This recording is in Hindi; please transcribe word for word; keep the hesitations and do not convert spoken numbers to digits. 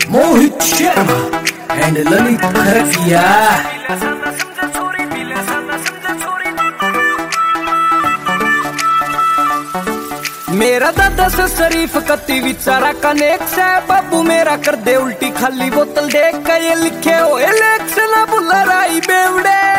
मोहित शर्मा एंड ललित खरकिया। मेरा दादा से शरीफ कति विचारा कनेक्ट से बाबू मेरा कर दे उल्टी खाली बोतल देख के ये लिखे हो इलेक्शन बुला राई बेवड़े।